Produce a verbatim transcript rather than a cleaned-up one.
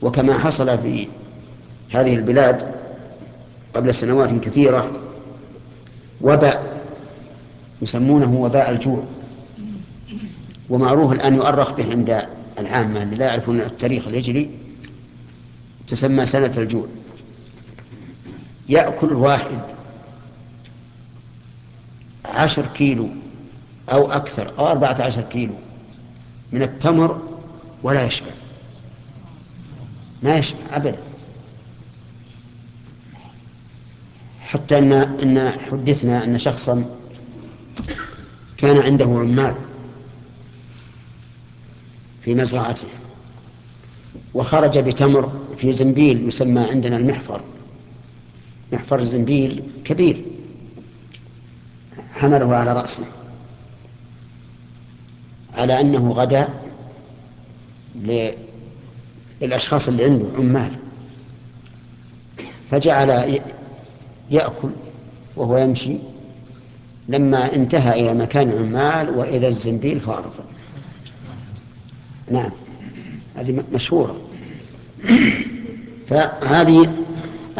وكما حصل في هذه البلاد قبل سنوات كثيرة وباء يسمونه وباء الجوع، ومعروف الآن يؤرخ به عند العامة اللي لا يعرفون التاريخ الهجري، تسمى سنة الجوع. يأكل الواحد عشر كيلو أو أكثر أو أربعة عشر كيلو من التمر ولا يشبع، ما يشبع أبدا. حتى إن, إن حدثنا أن شخصا كان عنده عمال في مزرعته، وخرج بتمر في زنبيل يسمى عندنا المحفر، محفر الزنبيل كبير، حمله على رأسه على أنه غدا للأشخاص اللي عنده عمال، فجعل يأكل وهو يمشي، لما انتهى إلى مكان عمال وإذا الزنبيل فارغ. نعم، هذه مشهورة. فهذه